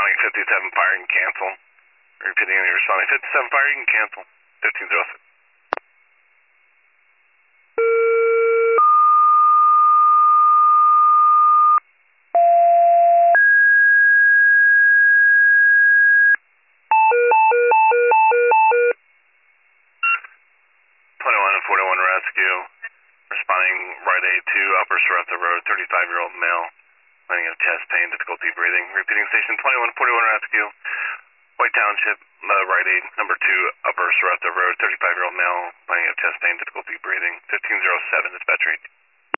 responding 57 fire, you can cancel. Repeating, you're responding 57 fire, you can cancel. 1506. Rescue, responding right A to Upper Sorrento Road, 35-year-old male, complaining of chest pain, difficulty breathing. Repeating, station 2141 Rescue, White Township, right A, number 2, Upper Sorrento Road, 35-year-old male, complaining of chest pain, difficulty breathing. 1507, dispatch rate.